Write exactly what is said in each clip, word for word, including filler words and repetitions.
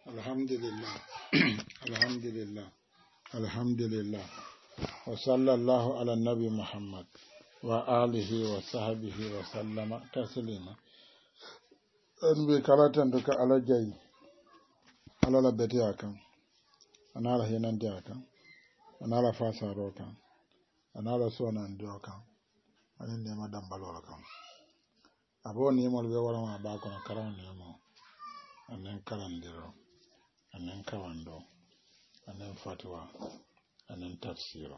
Alhamdulillah, alhamdulillah, alhamdulillah. Wa sallallahu ala nabi Muhammad wa alihi wa sahbihi wa sallama taslima. En bi kalatan duka ala jayi ala la beti akan anala hinandi akan anala fasaro kan anala sonan dio kan anin ne madam balol kan abo ni mo be wala ma ba ko karam ne mo anen kalandiro anen kawando anen fatwa anen tafsiro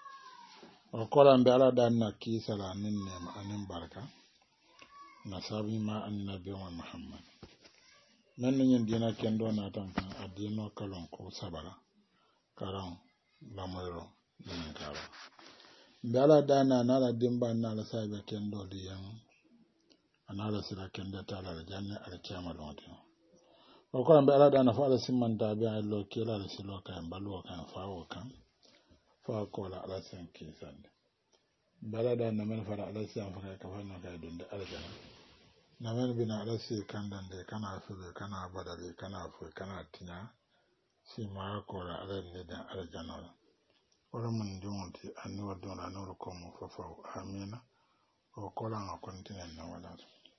o kolan be ala dan na kisala anin ne anen barka na sabi ma annabi Muhammad nan nyen dina kendo na tan kan adino kalon ko sabara karam lamoyro nin karo be ala dan na na dimba na la sabe kendo diyan anala sira kendo tala janna al kiyama lonto o ko ambe ala dana fa ala simanta be allo kila ala silo kan balu kan fa o kan fa ko la ala sen kisande bala dana men fara ala sen fa ka fa no kay dunde ala jana na men bina ala si kandande kana fube kana badale kana fu kana tinya si ma ko la ala ne da ala jana wala mun jonti anni wadona no ko mo fa fa amina o ko la no kontinent na wala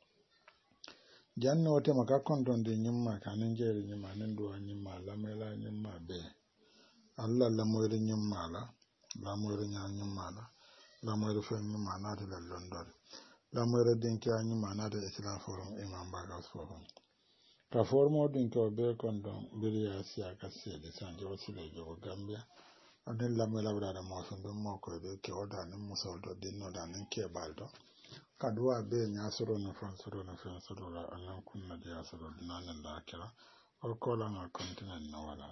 janne wote maka kontonde nyimma kanin jeri nyimma nen duwa nyimma lamela nyimma be alla lamoyre nyimma la lamoyre nya nyimma la lamoyre fe nyimma na de london lamoyre dinki nyimma na de islam forum imam baga forum ka formo dinki be kondon biriya siya ka sede sanje wasile jogo gambia adin lamela brada mo so be mo ko be ke oda ni musoldo dinno da nen ke baldo kaduwa be nya soro na fan soro na fan soro la anan kunna dia soro dinan la kira o kola na continent na wala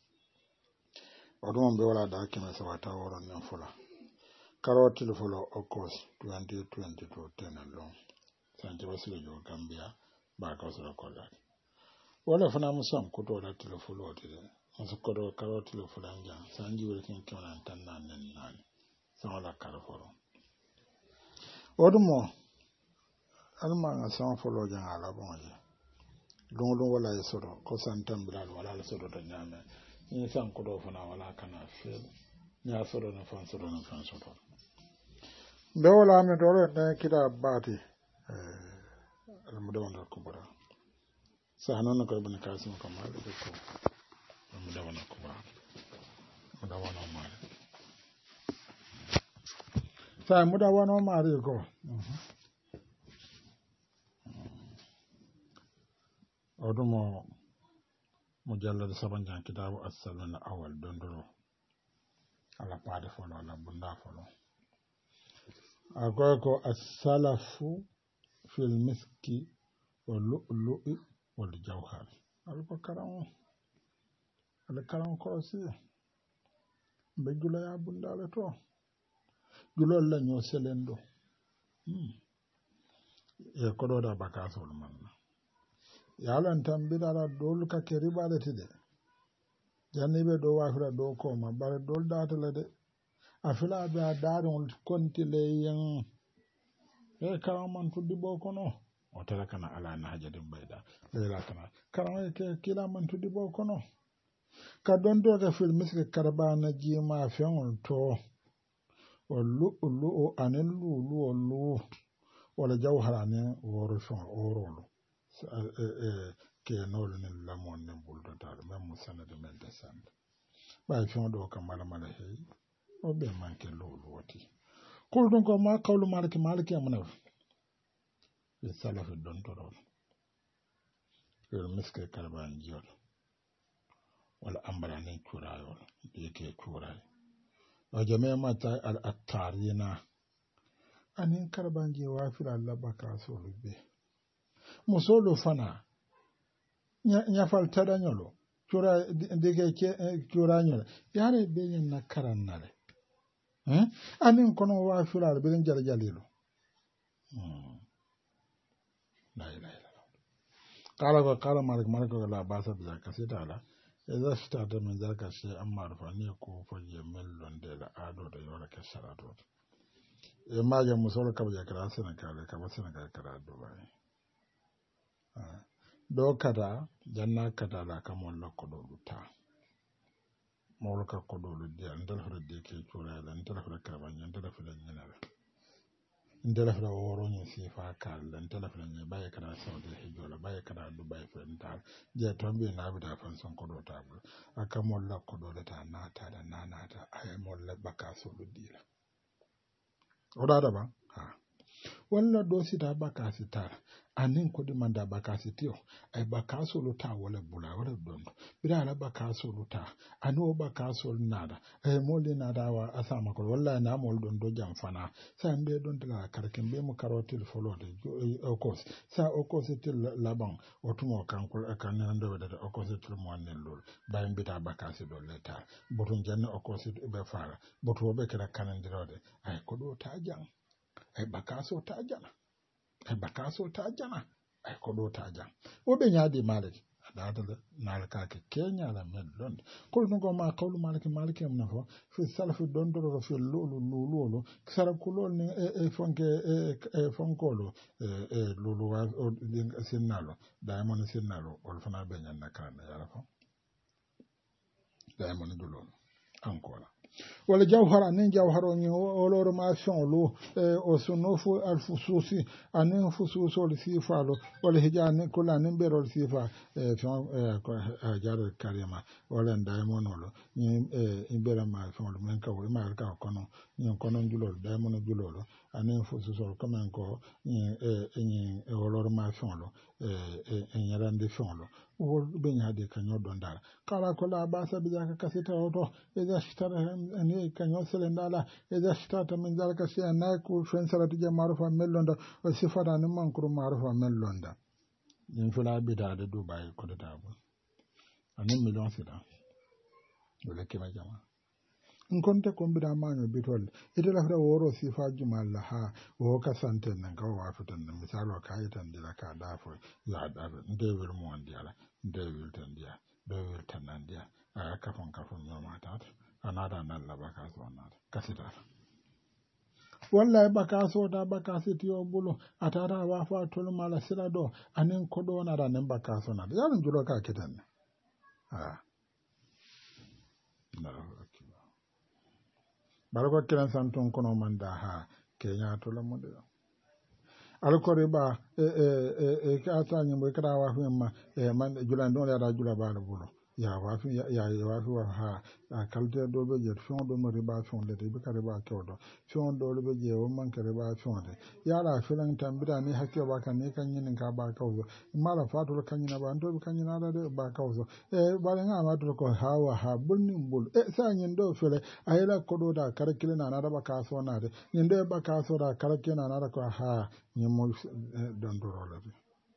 odon be wala da kime so wata woro na fula karoti lo fulo okos twenty twenty-two ten long sanje wasile jo gambia ba ka soro kola wala fana musam ko to da tilo fulo tide musu ko do karoti lo fulanja sanje wala kin kona tan nan nan sawala karforo odumo alma nga san folo jan ala bonje don don wala yesoro ko santam bilal wala la sodo to nyame ni san ko do fana wala kana fel nya sodo na fan sodo na fan sodo be wala me do re kida bati eh almu do na kubra sahana ko ibn kasim ko ma do ko almu do na kubra mu da wana ma sa mu da wana ma ri ko odumo mujallad saban jan kitabu as-salun awal dondoro ala paade folo ala bunda folo agoy ko as-salafu fil miski wal lu'lu'i wal jawhar al bakaram al karam ko si be jula ya bunda la to julol la ñoo selendo hmm e ko do da bakasol man yalan tambidara dol ka ke ribalete de jannibe do wafira do ko ma bare dol datala de afila be daron kontile yan e karaman tuddi bo kono o tara kana ala na haja dum bayda lela kana karama ke kila man tuddi bo kono ka don do ga fil miske karbana jima fion to o lu lu anen lu lu lu wala jawharane woro fon orolo ke nolu ni lamon ni buldo dal même musana de men descend bay fi do ka mala mala hay o be manke lolu wati kul don ko ma qawlu maliki maliki amna be salaf don to don el miske karban jor wala ambara ni kurayo be ke kuray o jame mata al attarina anin karban je wafira labaka so lubbe musolo fana nya nya falta danyolo cura dege ke cura nyolo yare be yin na karannare eh anin kono wa filar be den jarjalilo hmm la ilaha illallah kala ko kala malik malik ko la basa bi kasita ala eza sta da men zaka she amma rufa ne ko fo je mellon de la ado da yora ka sharato e maja musolo ka ba kala sana kala ka ba sana kala do ba do kada janna kada la kamol la kodolu ta mawlo ka kodolu dia ndal fara de ke tura la ndal fara karabanya ndal fara nyinara ndal fara woro nyi sifa kal ndal fara nyi baye kada saudi hijola baye kada dubai fental je tombe na bida fan son kodo tabul akamol la kodolu ta nata da nanata ay mol la bakaso lu dila oda da ba ha walla do sita bakasi tara anin ko di manda bakasi tiyo ay bakaso lu ta wala bula wala dondo bira la bakaso lu ta ano bakaso nada ay moli nada wa asama ko walla na mol don do jam fana sa mbe don tala karken be mo karotil folode o kos sa o kos til laban o tumo kan ko kan ndo de o kos til mo nen lol bay mbita bakasi do leta botun janna o kos be fara botu be kala kanandirode ay ko do ta jang ay bakaso ta jana ay bakaso ta jana ay ko do ta jana o be nyaadi maliki adada nalaka ke kenya la medlon ko no go ma qawlu maliki maliki am nafo fi salafu don do fi lulu lulu sara kulol ni e fonke e fonkolo e lulu wa sinnalo diamond sinnalo ol fana be nyanna kana yala fo diamond dulol ankora wala jawhara anin jawharo ni oloro ma shonlo o sunofu alfususi anin fususol sifalo wala hijani kula anin berol sifa fion ko jaro karima wala ndaymonolo ni imbera ma fion men ka wo ma ka kono ni kono julol daymono julolo anin fususol comme ko ni ni oloro ma shonlo e nyarande shonlo wol be nyaade kanyo dondara kala ko la basa bijaka kasita oto eza shitara ani kanyo selendala eza shitata min zalika shay'an naku fen salatu je marufa mellonda o sifata ni mankuru marufa mellonda yin fula bida da dubai ko da tabu anin million sida dole ke majama in konta ko bida manyo bitol ite la fra woro sifa jumal la ha o ka santen nan ka wa fitan nan misalo ka yitan dila ka dafo ya da nde wel mo ndiala nde wel tan dia do wel tan nan dia a kafon kafon no mata anada nan la bakaso anada kasita wallahi bakaso da bakasi tiyo bulu atara wa fa tol mala sira do anen ko do na da nan bakaso na ya dun julo ka kitan ha na barako kiran santon kono manda ha kenya to la monde alkore ba e e e ka ta nyi mo kra wa fu ma e man julan don ya da jula ba la bulu ya wa fu ya ya wa fu ha kalde do be je fon do mo riba fon de be ka riba ko do fon do be je o man ka riba fon de ya la filan tambira ni hakke ba kan ne kan yin ka ba ka zo mala fatul kan yin ba ndo kan yin da de ba ka zo e ba nga ma to ko ha wa ha bulnin bul e sa yin do fele ayela ko do da kar kile na na ba ka so na de yin de ba ka so da kar kile na na ko ha ni mo don do ro la de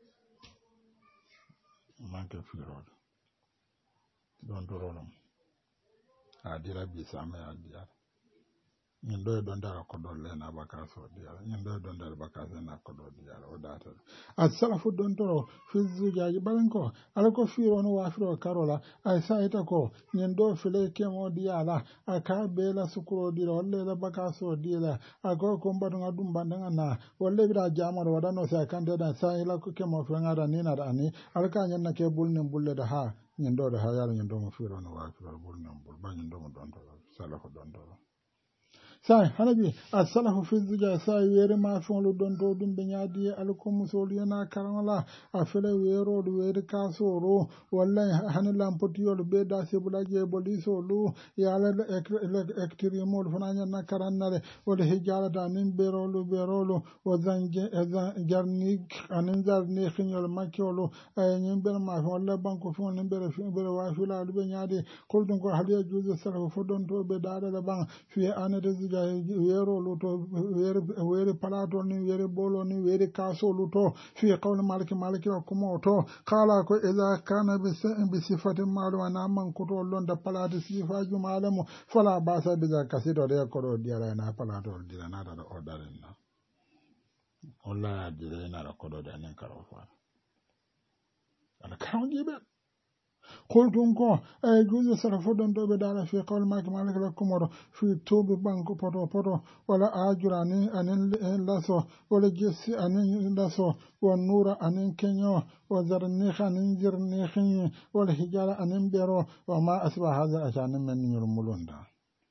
man ka fi ro don do ro a dira bi sama ya dia nyindo don dara ko don le na bakaso dia nyindo don dara bakaso na ko do dia o data as-salafu don toro fi zujaji balanko alako firo no wa firo karola ay saita ko nyindo file kemo dia la aka bela sukuro dia walle la bakaso dia la ako ko mbadu ngadum bandanga na walle bira jamaro wadano sa kande da sai la ko kemo fe ngada ni na da ni alaka nyanna ke bulne bulle da ha nyindo da ha yalla nyindo mo firo no wa firo bulne bul ba nyindo mo don toro salafu don toro sai hanabi as-salafu fi zuja sai were ma fon don do dum be nyaadi alkum musol yana karala afele wero do were kasoro wallahi hanilam potiyol be da se bulaje boliso lu yala ektirimo fananya na karannale wala hijala da nin berolu berolu o zanje jarni anin jarni khinyol makiolo ay nin ber ma wala banko fon nin ber fi ber wa fila be nyaadi koldun ko hadiya juzu salafu fodon to be dada da ban fi anade wero luto were palato ni were bolo ni were kaso luto fi qawl maliki maliki ko moto kala ko idha kana bi sifatin maluma na man ko to londa palati sifa ju malamu fala basa bi zakasido de ko do diara na palato dira na da odaren na wala dira na ko do da nan karo fa ala kan gibe qultum ko ay juzu sarafo don do be dala fi qawl ma malik la kumoro fi tubi banko poto poto wala ajura anin anin laso wala jesi anin laso wa nura anin kenyo wa zarni anin jirni khinyi wala hijara anin bero wa ma asba hadha ashanin men yurmulunda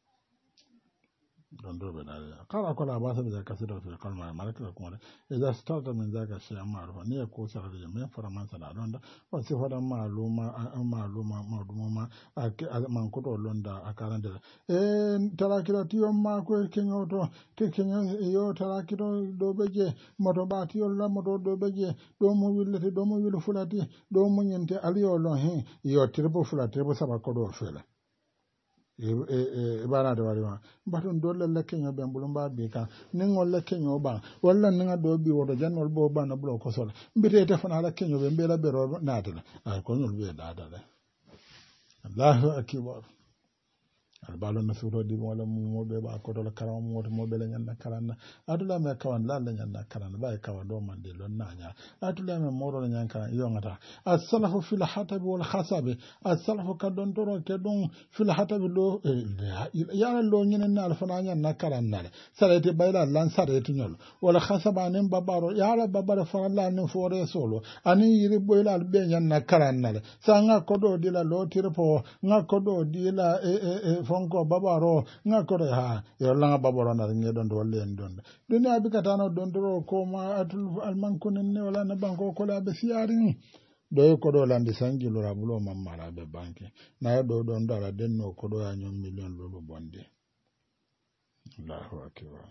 don do be dala kala kala ba sa da kasida fi qawl ma malik la kumoro idza starta min zaka shay'an ma'rufa ne ko sara da men faraman sada don da wa sifada ma'luma ma'luma ma'luma man ko to londa akarande e tarakiro tiyo ma ko kenyo to ke kenyo yo tarakiro do beje moto ba tiyo la moto do beje do mo willete do mo wilu fulati do mo nyente aliyo lon he yo tirbo fulati tirbo saba ko do fela e e bana da wariwa baton dole la kenyo be mbulum ba bi ka ningo la kenyo ba walla ninga do bi wodo janol bo bana blo ko sol mbite te fana la kenyo be mbela be ro natala ay ko nyol be dada de Allahu akbar albalo na suro di wala mo be ba ko do la karam mo mo be la nyanda karana adula me kawan la la nyanda karana ba kawan do man de lon nanya adula me moro la nyanka yo ngata as-salafu fil hatab wal khasab as-salafu kadon toro ke don fil hatab lo ya lo nyine na alfana nyanda karana sarete bayla lan sarete nyol wala khasaba nen babaro ya la babara fa la nen fore solo ani yiri boyla al be nyanda karana sanga kodo di la lo tirpo nga kodo di la e e fonko babaro nga kore ha yo langa babaro na ngi don do len don dunya bi katano don do ko ma atul alman kunen ne wala na banko ko la be siarin do ko do landi sanji lo rabulo mamara be banke na do don dara denno ko do ya nyom million lolu bonde Allahu akbar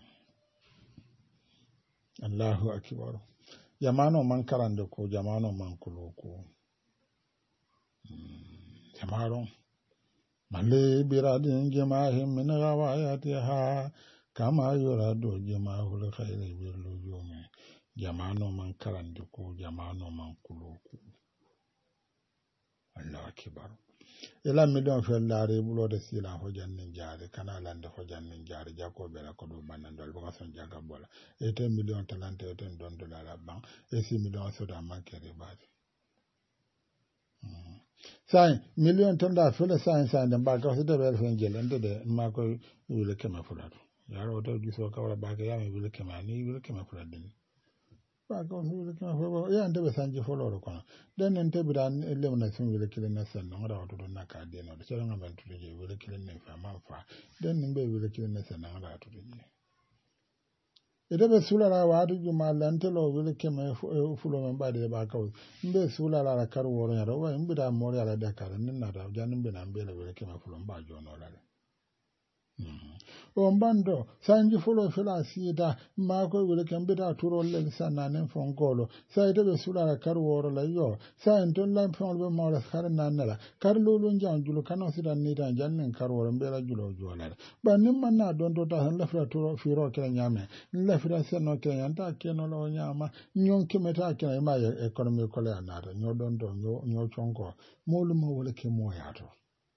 Allahu akbar jamano man karande ko jamano man kulo ko jamaro male biradin jama'in min rawayatiha kama yuradu jama'ul khairi bil lujumi jama'ano man karande ko jama'ano man kuluku Allah akbar ila million fellare bulo de sila ho jannin jaare kana lande ho jannin jaare jako bela ko do banandol ba son jaga bola e te million talante e ten don dollar la bank e six million so da mankere baade sai million ton da fele sai sai da ba ka da bel fen jelen de ma ko wile kema fulado yaro to giso ka wala ba ka ya mi wile kema ni wile kema fulado ni ba ka wile kema fulado ya nde be sanje fulado ko den en te bidan lem na sun wile kilen na san no da to na ka de no so nga ban to je wile kilen ne fa man fa den ni be wile kilen na san no da to je ede be sulara waadu juma lantelo wile kema fulo men ba de ba ka mbe sulara la kar woro ya wa mbe da mori ala da kar nin na da janin be na mbe le wile kema fulo ba jono la o mbando sanji fulo fila sida ma ko wile kembe da turo le sana nen fonkolo sai de be sulara kar woro la yo sai ton la fon be mo la kar nan la kar lulu njan julu kano sida ni da janin kar woro mbe la julo jola ba nim man na don to ta han la fira turo firo kala nyame la fira seno kala yanta keno lo nyama nyon kimeta kala ma economy ko la na nyo don do nyo nyo chonko molu mo wile kemo yato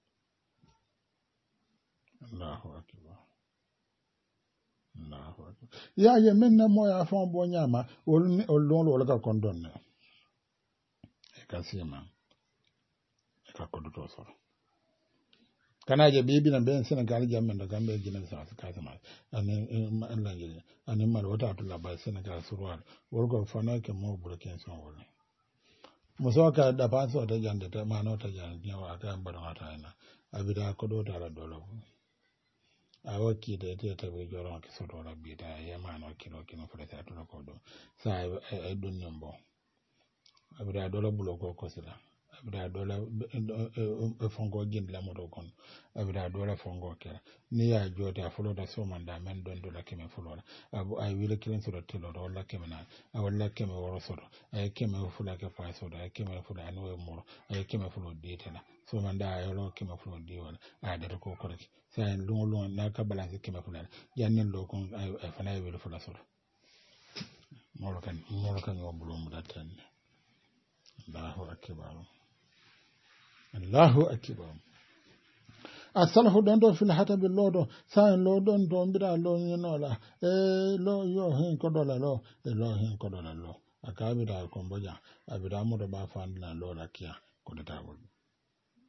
Allahu akbar Allahu akbar ya ye menna mo ya fon bo nyama ol ol lo ka kondon ne e ka sima e ka kodo to so kana je bibi na ben Senegal jamen da gambe jina sa ka sama ani Allah je ani mal wata to la ba Senegal surwal worgo fana ke mo burken son wala muso ka da fa so ta jande ta mano ta jande nyawa ka mbara ta ina abida kodo ta la dolo awo kide te tabe joron ke soto la bita ya mano kino kino fere ta to ko do sa e dun nyombo abira do la bulo ko ko sila abira do la e fongo gin la modo kon abira do la fongo ke ni ya jota fulo da so manda men don do la keme fulo la abu ay wile kilen so to lo do la keme na awalla keme woro so ay keme fula ke fa so ay keme fula no e moro ay keme fulo ditela so manda ay lo keme fulo di wala ay da ko ko sai lungo lungo na ka balance keme fulana yannen lo kon ay fana ay wele fula sura molo kan molo kan yo bulo mu datan Allahu akbar Allahu akbar asalafu don do fil hata bil lodo sai lo don do mbira lo nyinola e lo yo hin ko dola lo e lo hin ko dola lo akabi da ko mboja abida mo do ba fan na lo la kia ko da tawol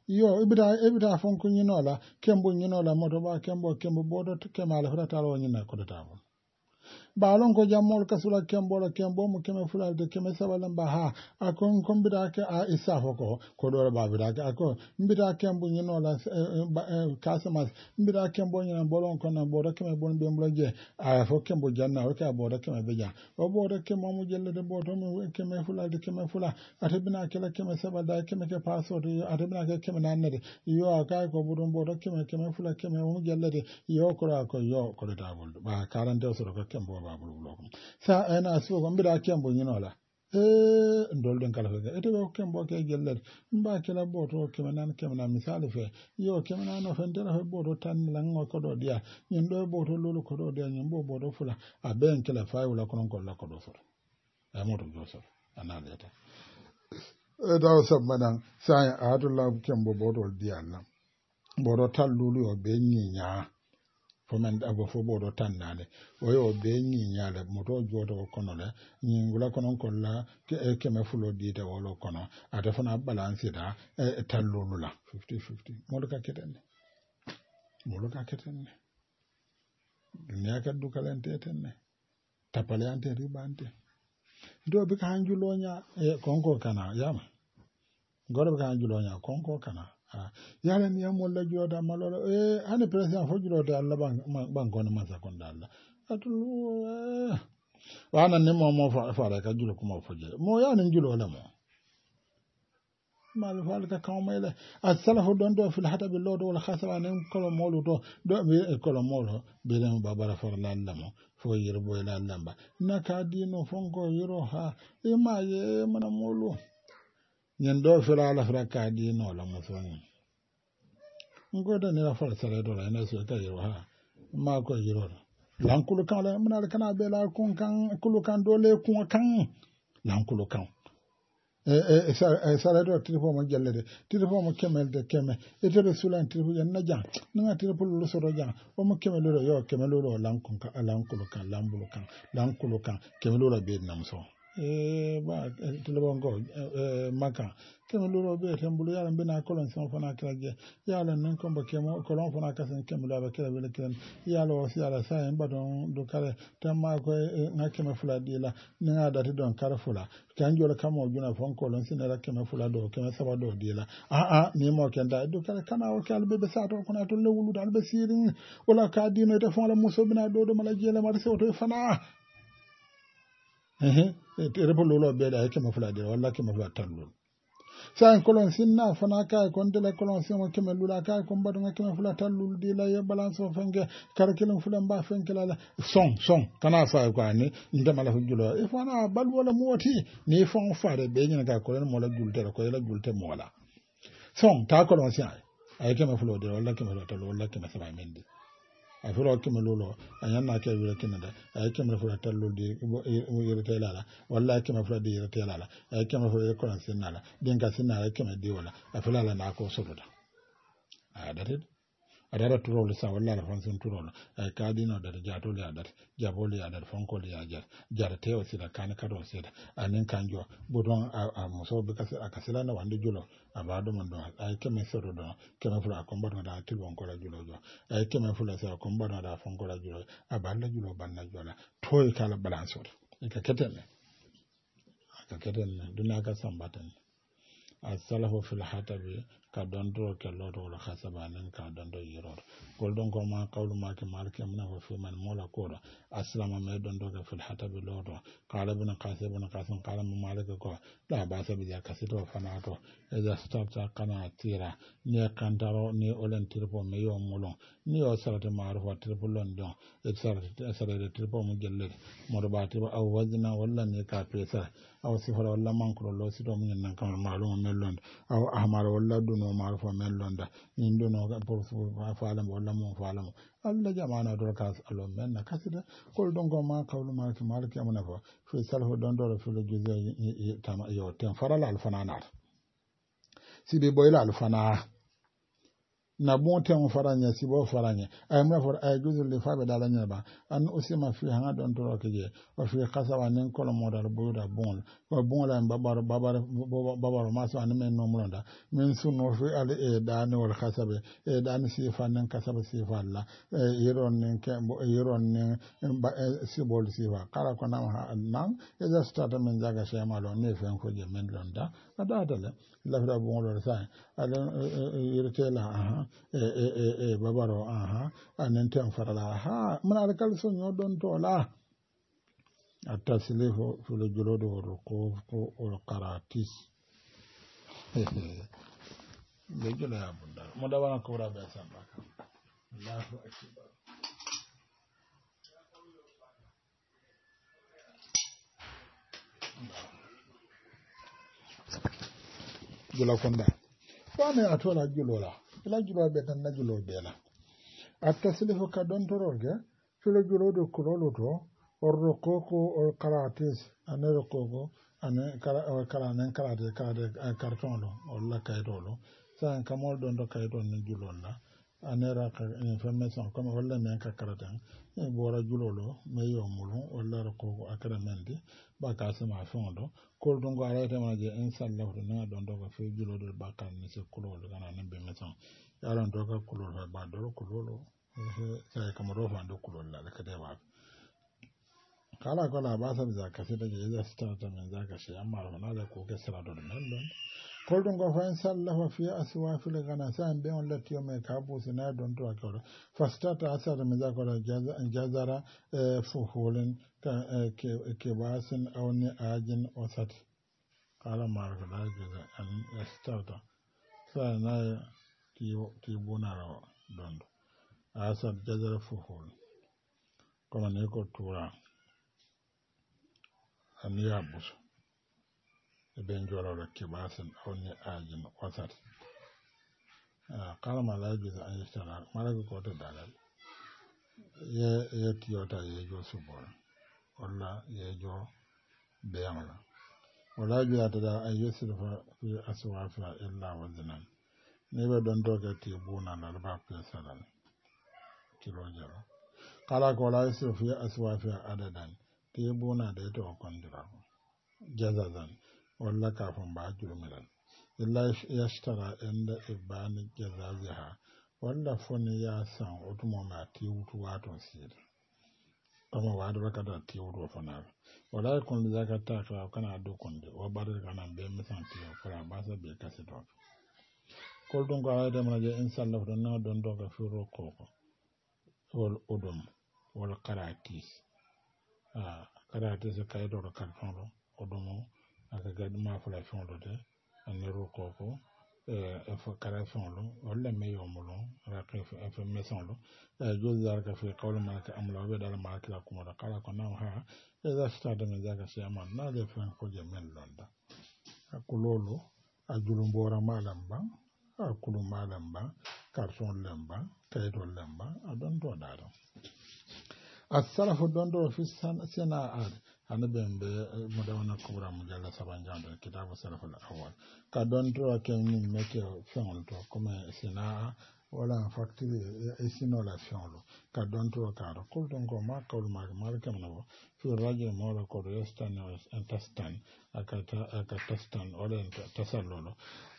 yo ibida ibida fon ko nyinola kembo nyinola moto ba kembo kembo bodo kemala fata talo nyina ko tabo balon ko jammol kasula kembo la kembo mo keme fulade keme sabalan ba ha akon kon bida ke a isafo ko ko do ba bida ke akon bida kembo nyinola kasamas bida kembo nyina bolon ko na bodo keme bon be mbloje a fo kembo janna o ka bodo keme be jan o bodo kemo mo jelle de bodo mo keme fulade keme fula ate bina kala keme sabada keme ke paso de ate bina ke keme nanede yo aka ko budon bodo keme keme fula keme mo jelle de yo ko ko yo ko da bol ba karante so ko kembo babul blokum sa ena so ko mbira kembo nyinola e ndol den kala fe ete ko kembo ke gelled mba kala boto keme nan keme nan misali fe yo keme nan no fen dela fe boto tan lan ko do dia nyen do boto lolu ko do dia nyen bo boto fula a ben kala fa wala ko non ko la ko do so e moto do so analeta e daw sab manan sa adula kembo boto dia nan boto tal lulu o be nyinya fomen abo fo bodo tannade o yo be nyi nyaale moto jodo kono le nyi ngula kono kolla ke e keme fulo dite wolo kono ata fana balance da e tallulu la fifty fifty modo ka ketenne modo ka ketenne dunya ka dukalante tenne tapale ante ribante do be ka hanjulo nya e konko kana yama goro be ka hanjulo nya konko kana yala ni amolla joda malolo e ane president fo juloda Allah ban ban kono masa kon dalla atulu wana ne mo mo fa fa ka julo kuma foje mo ya ne julo la mo mal fal ka kaw mele as-salafu don do fil hata bil lodo wala khasaba ne kolo molu do do be kolo molo be le babara for la lamo fo yiro boy la lamba naka dino fonko yiro ha e ma ye mana molu nyen do fira la fira ka dino la mo soni ngoda ne la fara sare do la ne so ka yiro ha ma ko yiro lankulu kan la mun ala kana be la kun kan kulu kan do le kun kan lankulu kan e e sare do tilfo mo jallede tilfo mo kemel de keme e to rasulan tilfo yan na jang nga tilfo lu so do jang o mo kemel lo yo kemel lo lankun kan lankulu kan lambulu kan lankulu kan kemel lo be nam so e ba tilfo ngo e maka kemel lo be tambulu yalla bina kolon son fana kraje yalla nan ko ba kemo kolon fana kasen kemel lo ba kala be ken yalla o si yalla sa en badon do kare tamma ko nga kemel fula dila nga dati don kare fula kanjo la kamo juna fon kolon sinara kemel fula do kemel saba do dila a a ni mo ken da do kare kana o kal be be sa to kuna to lewulu dal be sirin wala ka dino te fon la muso bina do do mala jela mar se to fana eh eh te repolo lo be da kemel fula dila wala kemel fula tanlo sa kolon sinna fana ka kon de la kolon simo kemel lula ka kon badu nga kemel fula talul di la ye balance o fenge karkelon fula mba fenge la son son kana fa ko ani ndema la julo e fana bal wala moti ni fon faare be nyina ka kolon mo la julte ko la julte mo la son ta kolon si ay kemel fula de wala kemel talul wala kemel sama mendi a furo kemel lulo ayanna ke wira kinada ay kemel fula talul di mo yirte la walla kemel fula di yirte la ay kemel fula ko lan sinala dinka sinala kemel di wala a fula la na ko sododa a dated adara turol sa walla la fansin turol ay kadino da jato le adar jaboli adar fonko le ajar jarte o sida kan kado sida anen kanjo bodon a muso be kasila na wande julo abado man do ay kemel sodo do kemel fula komba da tilbon ko la julo jo ay kemel fula sa komba da fonko la julo aballa julo banna jola toy kala balance o ka ketene ka ketene duna ka sambatan as-salafu fil hatabi ka dondo ke lodo wala khasabanen ka dondo yiror gol don ko ma qawlu ma ke malke amna wa fi man mola koda aslama me dondo ke fil hatabi lodo qala ibn qasim ibn qasim qala malike ko la ba sa bi ya kasito fanato e da stata kana tira ni kantaro ni olen tirpo me yo molon ni o sarata maarufa tirpo london e sarata sarata tirpo mo gelle mo do ba tirpo aw wazna walla ni ka pesa aw sifara walla mankuro lo sito mun nan kam malum mellon aw ahmar walla duno marfo mellonda min duno ga por faalam walla mo faalam alla jamana do ka alon men na kasida kol don go ma kawlu ma ki malki amana fa fi salhu don do fi le juze tama yo ten farala al fananat sibe boyla al fana na bonten faranya sibo faranya ay mna for ay juzul li fabe dala nyaba an usima fi hanga don to rokeje wa fi qasawa nen kolo modal buda bon ko bon la babar babar babar ma so an men no mulonda min sunno fi al e dan wal qasabe e dan si fa nen qasabe si fa la e yeron nen ke yeron nen sibol si fa kala ko nam ha nan e da stata men jaga shema lo ne fen ko je men londa ada dala la fra bon lo sa ala yirtela aha e e e e babaro aha anen tem farala ha mana alkal so nyo don to la ataslihu fil julud wa ruquf wal qaratis le jula ya bunda mo da wana ko rabe san baka Allahu akbar jula konda fane atola julola ila julo be tan na julo be la at-taslihu ka don toroge filo julo do kulolo to orro koko or karatis anero koko ane kara or karanen karate karate karton lo olla kaydolo san kamol don do kaydon ni julola anera ka information comme walla men ka karatan e bora julolo me yomulu walla koko akara mendi baka sama fondo kol dungo arayta maje inshallah do na don do ko fe julo do baka ni se kulolo kana nembe mesan yaron do ka kulolo ba do kulolo e sai kamaro fa do kulolo la ka de ba kala kala ba sa da ka sai da je da stata men zaka shi amma na da ko ke sira do men don kol dungo fa inshallah fi aswa fi gana san be on lati o me ka bu sina don to akoro fa stata asara men zaka da jazara fuhulen ke ke basin awni ajin osat kala marka da jaza an stata sa na ti ti bonara don asar jazara fuhul kuma ne ko tura an ya busu ben jololo ke basin awni ajin osat kala mala jaza an stara mala ko to dalal ye ye tiyota ye jo subor wala ye jo beyamala wala jata da ay yusrifa fi aswafa illa waznan ne be don doga ti buna na ba pe salal kilo jaro kala ko la yusrifa fi aswafa adadan ti buna da to kondira jazazan wala ka fon ba jurmilan illa yashtara inda ibani jazaziha walla foni ya san otumo ma ti wutu wato sir kama wadu rakata ti wutu fona wala kun zakata ka kana do konde o badal kana be misan ti fara basa be kasito kol don ko ayda mana je inshallah don na don do ka furo koko wal udum wal qaratis ah qaratis kay do kan fondo odumo aka gadma fala fondo de anero koko e fo karafon lo wala me yomulo raqif f meson lo e jol zar ka fi qawl ma ka amla be dal ma ka kuma da kala ko nam ha e da sta da me zaga shi amma na le fen ko je men londa akulolo ajulum bora malam ba akulu malam ba karton lamba kaydo lamba adon do daro as-salafu don do fi sana'at hanben be mudawana kubra mujalla sabanjando kitabu salaful awwal ka don to ken ni meke fon to comme sina wala facture e sino la fon ka don to ka ko don ko ma ka ma ma kam no fi rajul mawla ko restan intestin akata akatastan wala tasallolo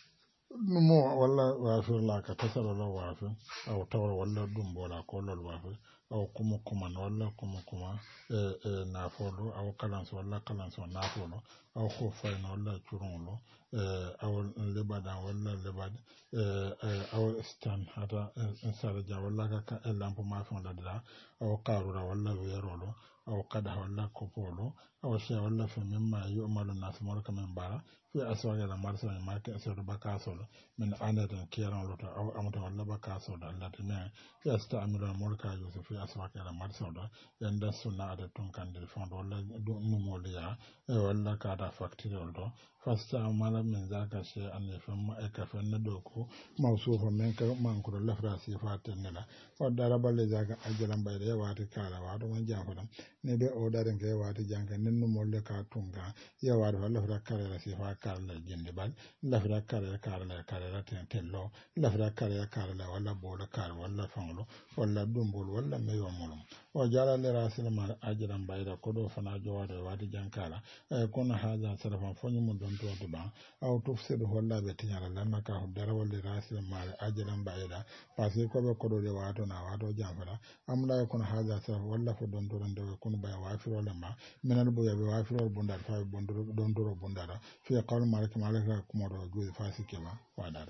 mo wala wa fi la ka tasallolo wa fi aw tawra wala dum bola ko lol wa fi aw kuma kuma wala kuma kuma eh eh na folo aw kalanso wala kalanso na folo aw khofa na wala churulo eh aw lebada wala lebad eh aw stan hata sara ja wala ka lampo ma fon da da aw qarura wala werolo aw qada wala kopolo aw sha wala fa mimma yu'malu nas marka min bara fi aswaga la marsa ma ka asadu bakasolo min anadan kiran lota aw amata wala bakasolo Allah tinna yasta'milu mulka yusuf aswaka la marsodo yanda sunna ada tun kandir fondo wala numol ya e wala kada factory do fasta amala min zaka she an fam e ka fanna do ko mawsufa men ka man ko la frasi fatenela o daraba le zaka ajalan bayde wati kala wato man jafodam ne be o daren ke wati janka nen numol le ka tunga ya wato wala fra kala la sifa kala jinde bal la fra kala kala kala ten tello la fra kala kala wala bola kala wala fanglo wala dumbol wala meyo molum o jala le rasil ma ajiran bayda ko do fana jowado wadi jankala e kono haja sarafan fonyu mun don to to ba aw tufsidu wala be tinyara lanna ka dara wala rasil ma ajiran bayda parce ko be ko do de wato na wato jamfara amla kono haja saraf wala fo don to ndo kono bay wafiro le ma menal bu yabe wafiro bundar fa bondoro don to bundara fi qawl malik malaka kuma do ju fasike ba wadaro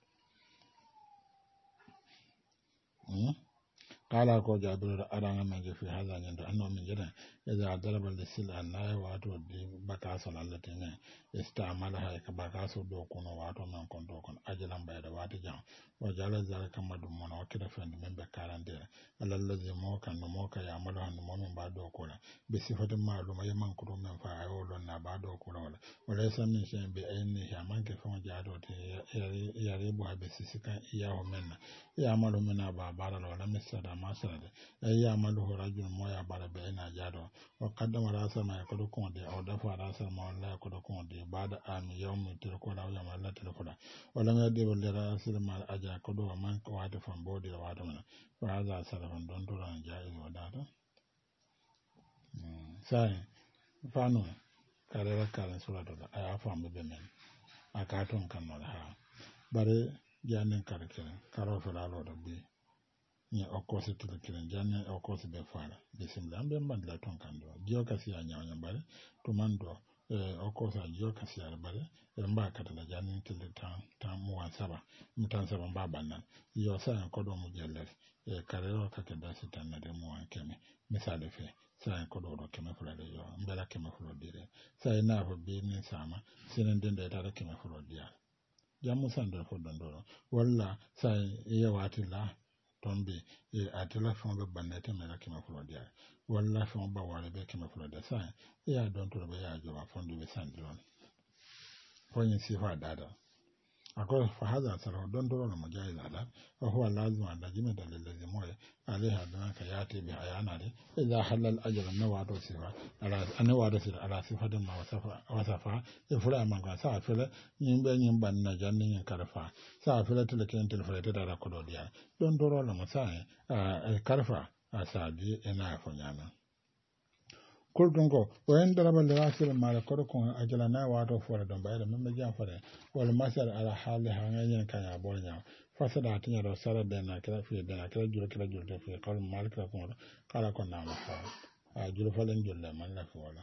قال كو جابر أرانا من في هذا عند أنه من جدا إذا ضرب السلع الناي واتو دي بكاسل التي استعملها كبكاسل دوكون واتو من كون دوكون أجلا بيد واتي جام وجعل ذلك مدمون وكذا فند من بكاران دير على الذي موكا نموكا يعملها نمومن بعد دوكولا بصفة معلومة يمن كرو من فاعولنا بعد دوكولا وليس من شيء بأينه يمن كفون جادو يريبها بسيسكا إياه منا يعمل منا بابارا ولا مسر ما سرد أي يعمله رجل مويا بارا بأينا جادو وقدم راسا ما يقول كوندي أو دفع راسا ما لا يقول كوندي بعد آم يوم تلقولا ويوم لا تلقولا ولم يدب لراسل ما أجا كدو ومن كواد فنبودي وادمنا فهذا سلفا دندورا جائز ودادا ساي فانو كاريرا كارن سورة دولا أي أفهم بمن أكاتون كان نولها bari janen kare kiran karo fela lo da bi ni okosi tulu kiran janen okosi be fara bismillah ambe mbandla ton kando dio kasi ya nyanya bari to mando eh okosa dio kasi ya bari mba katala janen tulu tan tan mu saba mutan saba mba bannan yo sa ko do mu jelle e kare ro ka ke dasi tan na de mu an keme misale fe sa ko do do keme fula de yo mbela keme fula dire sa ina fo bi ni sama sinen den de ta keme fula dia jamu sandra fo dandoro walla sa iya watila tombe e atila fon be bannete mera kima fulo dia walla fon ba wala be kima fulo dia sa iya don to be ya jowa fon be sandron fon sifa dada ako fa hada sara don to na mujahid ala wa huwa lazim an najima dalil lazim wa alaiha dan ka yati bi ayana de idha halal ajra nawado sifa ala anawado sifa ala sifatin ma wasafa wasafa e fura man ga sa fele nyimbe nyimban na janni nyin karfa sa fele tele ken tele fele da ko do dia don do na masai e karfa asadi ina fo nyana kultun ko wayan daraba lirasil mala kodo ko ajala na wato fora don bayda membe jam fore wal masal ala hali hangen kan ya bolnya fasada tinya do sara de na kala fi de na kala juro kala juro de fi kal mal kala ko kala ko na ma a juro falen jolle man la fola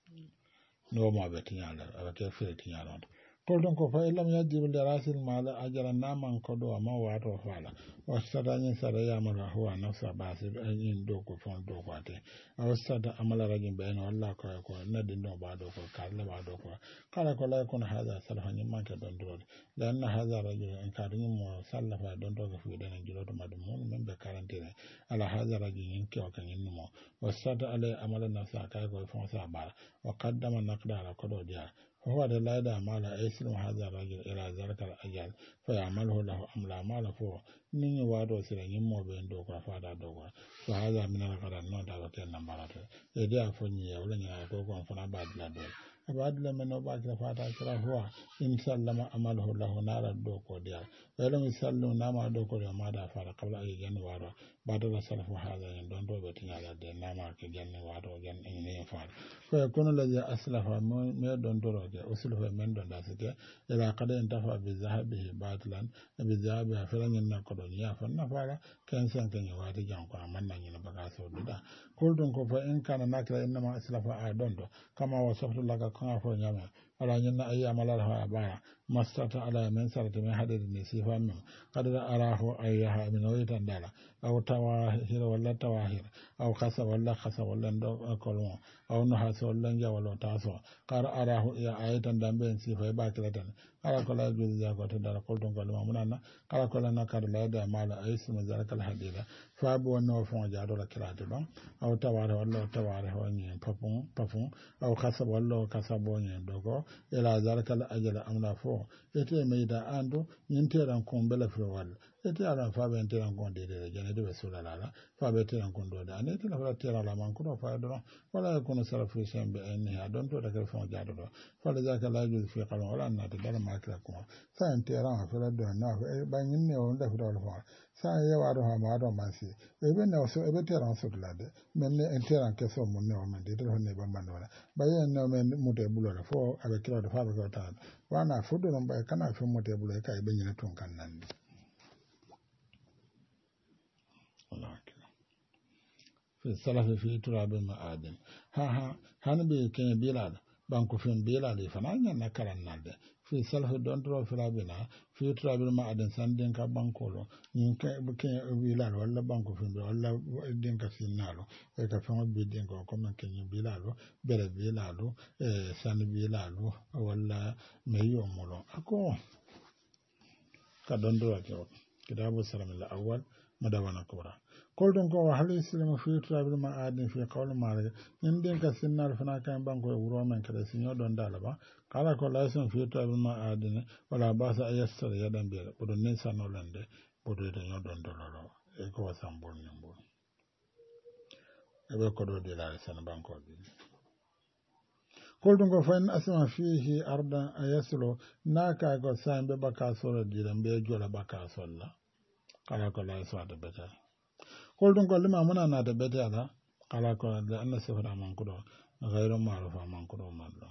no ma be tinya la ala ke fi tinya la kultun ko fa illam yajibu lirasil mala ajala na man kodo ma wato fala wasada nyin sara ya mala huwa nafsa basir ayin do ko fon do ko ate awsada amala rajin bayna walla ko ko nadi no baado ko kala baado ko kala ko la ko hada salafa ni manke don do dan hada rajul en kadin mo sallafa don do ko fi den jilo to madum mon men be karantene ala hada rajul en ko kan en mo wasada ala amala nafsa ka ko fon sa bara wa qaddama naqdara ko do dia هو لا يدع مال أيسر هذا الرجل إلى ذلك الأجل فيعمله له أملا مال فوق من يوادو سيرا يمو بين دوكا فادا دوكا فهذا من القرآن نون دعوتين نمبرات يدي أفني يولن يأكوكم فنا بعد لا دول بعد لما نباك فادا كرا هو إن سلم أمله له نار دوكو ديال ولم يسلم نام دوكو يمادا فادا قبل أي جن وارو بعد السلف هذا يندون دو بتنا على دين نام كجن وارو جن إني فاد فيكون الذي أسلف ما دون دورو أسلف من دون داسك إلى قد انتفع بذهبه باطلا بذهبه فلن ينقض يا فنفعل كان سان كان يوادي جانكو أمنا ينبغى سوددا قلتم كفا إن كان ناكلا إنما أسلف آدون كما وصفت لك كما فنجمع ala nyanna ayyama la ha bara mastata ala men sarata men hadade ni sifa men kadara arahu ayyaha min waytan dala aw tawahira walla tawahira aw khasa walla khasa walla ndo kolmo aw no hasa walla jawalo taso qara arahu ya ayatan dambe sifa ba kilatan ala ko la juzi ja ko dara ko don ko munana kala ko la nakar la da mala aysu mazalakal hadida fa bo no fon ja do la kirate ban aw tawara walla tawara woni papun papun aw khasa walla khasa bo ni dogo ila zalakal ajala amna fo ete meida ando nyinteran kon bela fo walla ete ala fa ben teran kon de de jane de sura la fa be teran kon do da ne tela fa teran la man ko fa do wala ko no sara fi sembe en ha don to da ko fon ja do fa la zaka la ju fi qalon wala na de dara ma kra ko sa en teran fa la do na e ba nyin ne on da fa do fa sa ye wa do ha ma do man si e be na so e be teran so la de men ne en teran ke so mon ne o men de do ne ba man wala ba ye no men mu de bulo la fo abe kra do fa ko ta wana fu do non ba kana fi mu de bulo ka e be nyin tun kan nan fi salafi fi turabi ma'adin ha ha han be ken bilal banko fen bilal e fana nyan na karan nande fi salafi don tro filabina fi turabi ma'adin sanden ka banko lo nin ke ken bilal walla banko fen walla den ka sinalo e ka fama be den ko ko man ken bilal bere bilal e san bilal walla meyo molo ako ka don do ko kitabu salam al awwal madawana kubra koldon ko hali silama fi trabil ma adin fi qawl mare indin ka sinnal fana kan banko e wuro men kada sinyo don dala ba kala ko laison fi trabil ma adin wala basa ayassar yadan be bodon nin sanolande bodo de nyodon dololo e ko wasambol nyambo e be ko do de la san banko bi koldon ko fain asma fihi arda ayaslo naka go sambe baka soro dirambe jola baka solla kala ko laison de beta koldun ko lima muna na da bete ala kala ko da anna sifra man kudo ghayru ma'rufa man kudo mallo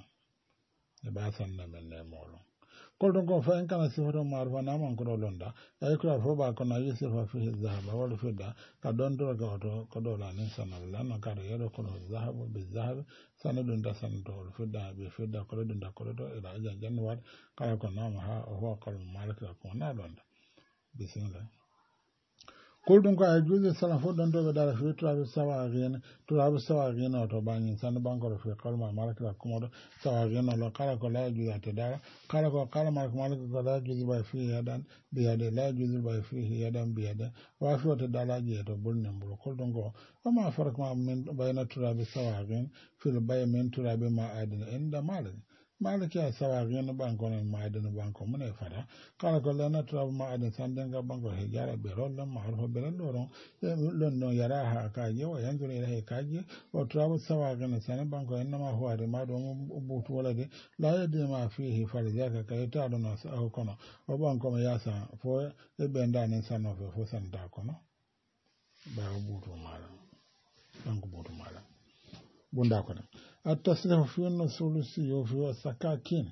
e ba san na men ne molo koldun ko fa en kana sifra ma'rufa na man kudo londa ay ko fo ba ko na yusufa fi zahaba wal fidda ka don do ga to ko do la ni sanal la no ka do yero ko zahabu bi zahab sanadun da san do fidda bi fidda ko do da ko do ila jan jan wat kala ko na ha ho ko malaka ko na londa bismillah koldun ko ay juuze sala fo don do be dara fi turabi sawarin turabi sawarin to bani san bangoro fi kalma malaka komodo sawarin lo kala ko la juuze te dara kala ko kala malaka malaka ko la juuze ba fi yadan bi yade la juuze ba fi yadan bi yade wa fi to dala je to bulne mbul koldun ko ma farak ma min bayna turabi sawarin fil bay min turabi ma adina inda malaka malaki a sawari na banko ne ma'adin banko mune fara kala ko lana turabu ma'adin sanden ga banko he jara be rollan ma'arufo be loron lon no yara ha kaje wa yanzu ne he kaje wa turabu sawari na sanin banko en ma huwa de ma do butu wala de la yadi ma fihi farzaka kai ta do na sa kono o banko ma yasa fo e be ndane sanno fo fo san da kono ba butu mala banko butu mala bunda kono التصريح في النصول السيوف والسكاكين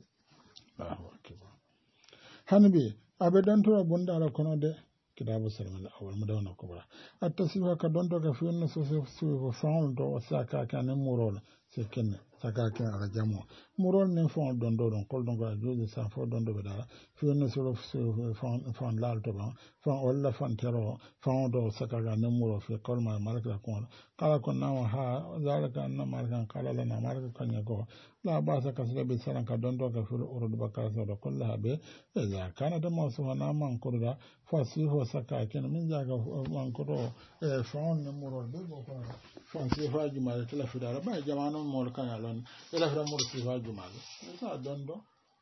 الله أكبر هنبي أبدان ترى بندار كنا ده كتاب السلام الأول مدونة كبرى التصريح كدون ترى في النصول السيوف فاون دو والسكاكين مورول سكين سكاكين على جمو مورول نفون دون دون كل دون كلا جوز سافو دون دو بدارا في النصول السيوف فاون فاون لال تبع فاون ولا فاون ترى فاون دو سكاكين مورول في كل ما مالك لكون kala ko nawa ha zalika anna markan kala lana marka kanya go la basa kasra bi sanan ka don do ka fil urud bakara so do kullaha be ya kana da masu na man kurda fasiho saka ken min jaga man kudo e faun ne muro be go ko fansi fa juma ta la fidara ba jamanu mol kan alon ila fra muro si fa juma sa don do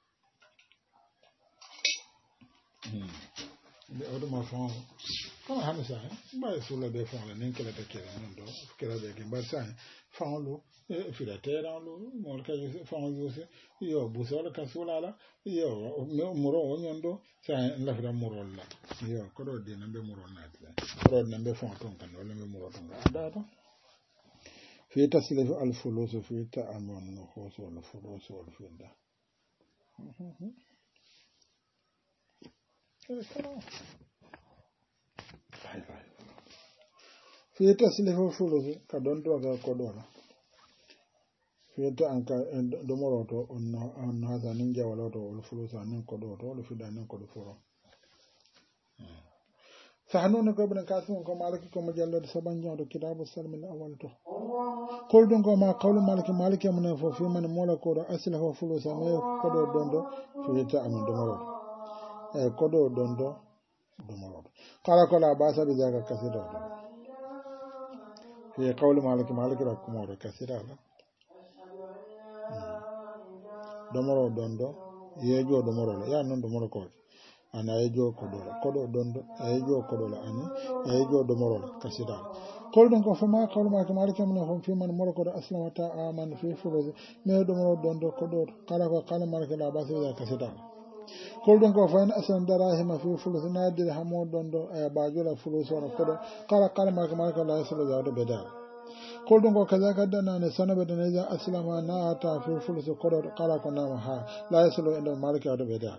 le odo ma faun kama hana sa ba sulla be faun nen kala ta kera non do kera be gen ba sa faun lo e fida tera lo mo ka yo faun yo se yo bu so la ka sula la yo muro o nyondo sa la fida muro la yo ko do de nambe muro na de ko do nambe faun ton kan wala nambe muro ton da da fi taslifu al fulus fi ta'amun nuhus wal fulus wal fida fi taslifu fulus ka don to ga ko do la fiyeta anka domoroto on hasa nin jawaloto wol fulusa nin kodo to wol fida nin kodo furo sahnuna ko ibn kasim ko maliki ko mujallad saban jawdo kitabu salmin awal to kol don ko ma qawlu maliki maliki mun fo fi man mola ko do asla fo fulusa me kodo dondo fiyeta am domoroto e kodo dondo domoroto kala kala basa bi zaka kasida do fi qawlu maliki maliki rakumo do kasida la domoro dondo yejo domoro la ya non domoro ko ana yejo kodola kodo dondo yejo kodola ani yejo domoro la kasida kol don ko fama kol ma kamar kam na fam fi man moro ko aslamata aman fi furuzi me domoro dondo kodo kala ko kala mar kala ba sai kasida kol don ko fa en asan darahima fi furuzi na dir hamo dondo e ba jola furuzi on kodo kala kala mar kamar kala sai da do beda kol don ko kaza kadda na ne sanabe da ne za aslama na ta fi furuzi kodo kala ko na ha la yaslo endo malika do beda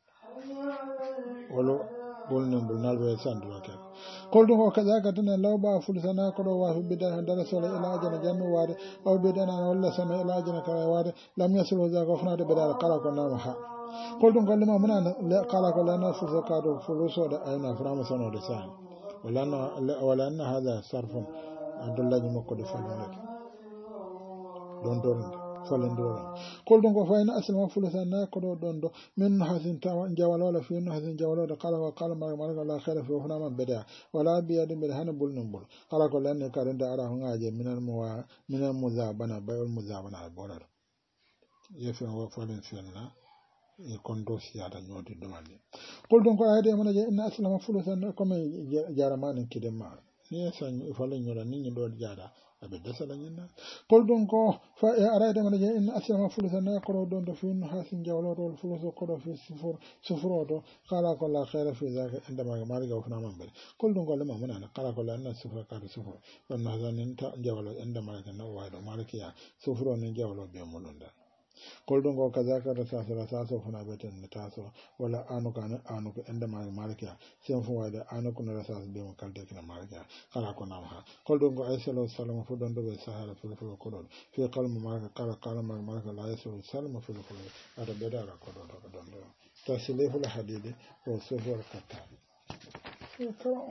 wolo bolnen bul nalbe sandura ke kol don ko kaza kadda na lawba furuzi na kodo wa fi bida dara solo ila jana jannu wade aw bida na walla sana ila jana kala wade lam yaslo za ko fana do beda kala ko na ha kol don ko lima muna kala ko la na fu zakado furuso da ayna frama sono de san wala na wala na hada sarfun abdullahi makko de falande don don falando kol don ko fayna asma fulasa na ko do don do min hasin tawa jawalo la fi hasin jawalo da kala wa kala ma ma la khaira fi huna man bada wala bi yadin bil hana bul nun bul kala ko lan ka renda ara hunga je minal muwa minal muzabana bayul muzabana bolar yefen wa falen fenna e kondo siada nyodi domande kol don ko ayde mana je inna aslama fulasa na ko me jaramani kidema ni san falen nyora ni ndo jada abe dasala nyina kol don ko fa e arayde mana je inna aslama fulasa na ko don do fin hasin jawlo rol fulasa ko do fi sufur sufuro do kala ko la khaira fi zaka inda ma mari ga funa man be kol don ko lema mana kala ko la na sufura ka do sufuro don na zanin ta jawlo inda ma ga no wa do malkiya sufuro ni jawlo be mulunda kol don ko kaza ka da sa sa so funa beten ne taso wala anu kana anu ko enda ma malkiya sen fu wada anu ko na sa be mo kalde kina malkiya kala ko na ha kol don ko ay sallallahu sallam fu don do be sahara fu fu ko don fi qalmu ma kala kala ma malka la yasu sallam fu fu ada beda la ko don do don do taslifu al hadidi wa sufur katta ko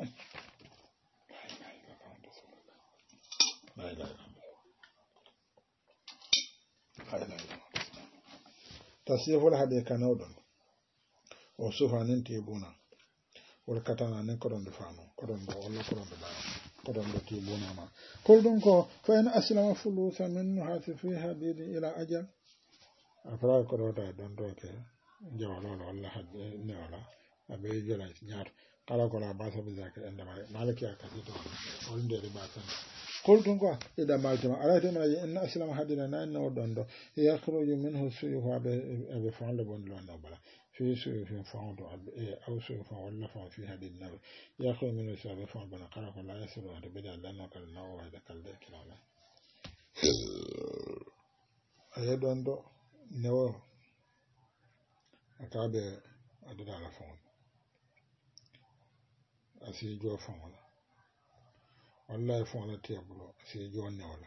la ilaha illallah tasiful hade kanodon o sufanin tibuna wol katana nen kodon defano kodon do wala kodon do baa kodon do tibuna ma koldon ko fa in aslama fulusa min hasi fi hadid ila ajal afra ko do da don do ke jawlo wala hadde ne wala abe jola ñaar kala ko la basa bi zakka enda malaki akati to wol de ba tan قلتم قا إذا مالتم أرأيتم أن أسلم حدنا نأن ودندو يخرج منه سيوف أبي فعل بندلون نبلا في سيوف فعل أو سيوف ولا فعل في هذه النبي يخرج منه سيوف أبي فعل بنا قرأ فلا يسر هذا بدأ لأنه قال نوع هذا قال ذلك لا أي دندو نوع أكابي أدد على فعل أسيجوا فعل wallahi fon la tiabulo si jonne wala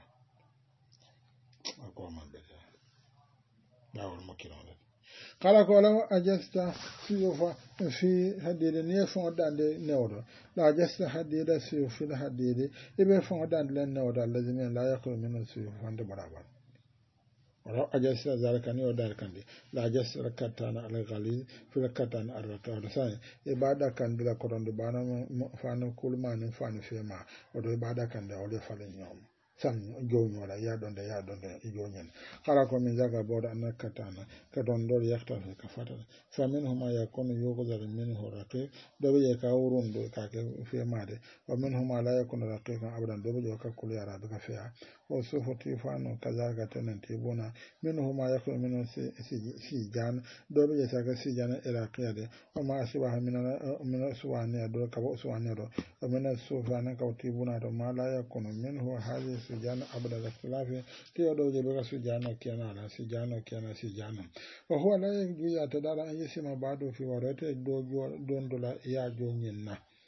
ko man be dawol makino le kala ko la ajasta fi fa fi hadide ne fon dande newdo la ajasta hadide si fi hadide ibe fon dande len newdo lazimi la yakul min si fon de barabar wala ajasta zalika ni odal kandi la ajasta katana al ghaliz fi katana al rakad sai ibada kan bila koronde bana fanu kulman fanu fema odo ibada kan da ole falen nyom san joño wala ya donde ya donde joñen kala ko min jaga boda an katana ka don do yakta ka fata fa minhum yakunu yughzal minhu raqiq do be ka urun do ka ke fema de wa minhum la yakunu raqiqan abadan do be ka kul yara do ka fiya o sufuti fanu kazaga tanan tibuna minhum yakunu min si jan do be ka si jan iraqiya de o ma asbaha min min suwani do ka bo suwani do o min sufana ka tibuna do ma la yakunu minhu hadi sujana abda al-ikhtilafi tiyo do je be sujana kiyana la sujana kiyana sujana wa huwa la yajuzu atadara an yasima ba'du fi warate do don do la ya jonyin na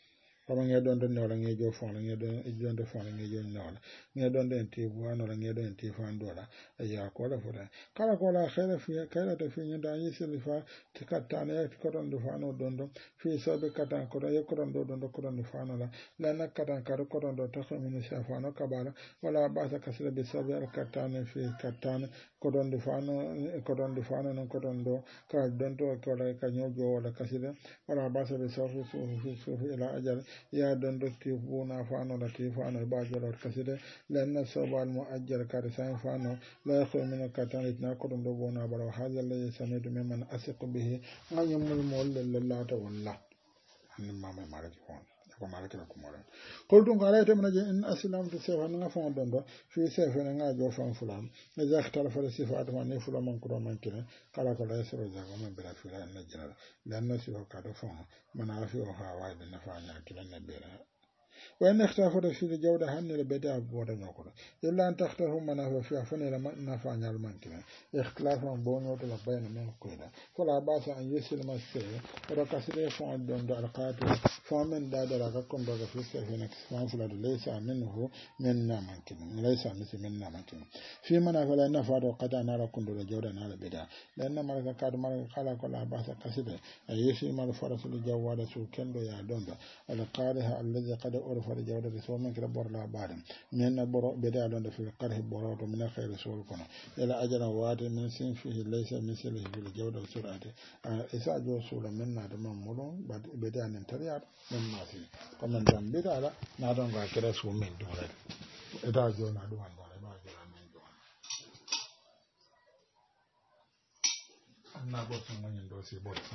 kama nge don don nola nge jo fon nge don don de fon nge jo nola nge don den ti bu anola nge don ti fan dola ya ko la fota kala ko la khaira fi kala ta fi nda yi silfa tikatana ya ko don do fano don don fi sabe katan ko ya ko don do don ko don fano la la na katan kar ko don do ta min shafano kabala wala ba sa kasra bi sabe al katana fi katana ko don do fano ko don do fano non ko don do ka don to ko la ka nyojo wala kasira wala ba sa bi safu fi fi ila ajal ya don do ti buna fano la ti fano ba jalo kasira lanna sabal muajjal kar sa fano la yakhu min katana na ko don do bona baro hadha alladhi sami'tu mimman asiqu bihi ngayumul mol lallata wallah an mama maraki fon ko maraki ko moran ko dum ala te mena je in aslam to se wan fon don do fi se fe nga jo fon fulam ne zakta fa sifat man ne fulam man ko man kine kala ko la sero za man bela fi la na jara lanna si ko ka do fon man ala fi o ha wa de na fa nya kila ne bela وإن اختلفت في الجودة هن البدع بودا نقول إلا أن تختلفوا منافع فيها فنلا نفع الممكن اختلافا بونو تلا بين من قيدا فلا باس أن يسل مسير وركسر فان دون دلقات فمن دادر كم دغ في سفينة فان فلا ليس منه من ممكن ليس مثل من ممكن في منافع لا نفع قد نرى كند الجودة نال بدع لأن ملك كاد ملك خلا كلا باس كسر أي يسل مال فرس الجواد سو كندو يا دون القارها الذي قد أعرف الجودة سو من كلا برلا بعد من برو بدع دون في القرح برو من خير سو كنا إلى أجل واد من سين فيه ليس مثله في الجودة سرعة إذا جو سول من نادم مولون بعد بدع نتريار من ناسي كمان دم بدع لا نادم كلا سو من دون إذا جو نادم دون ما جو من دون أنا بوسم من يندوسي بوسم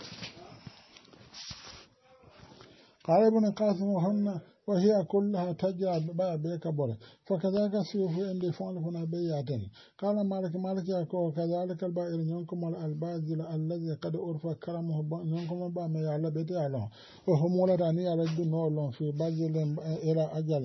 قال ابن قاسم وهن وهي كلها تجع بيك بره فكذلك سيوف عندي فعل هنا بياتين قال مالك مالك يقول كذلك البائر ينكم البازل الذي قد أرفع كرمه ينكم بما يعلى بديالهم وهم ولداني على الدنيا في بازل إلى أجل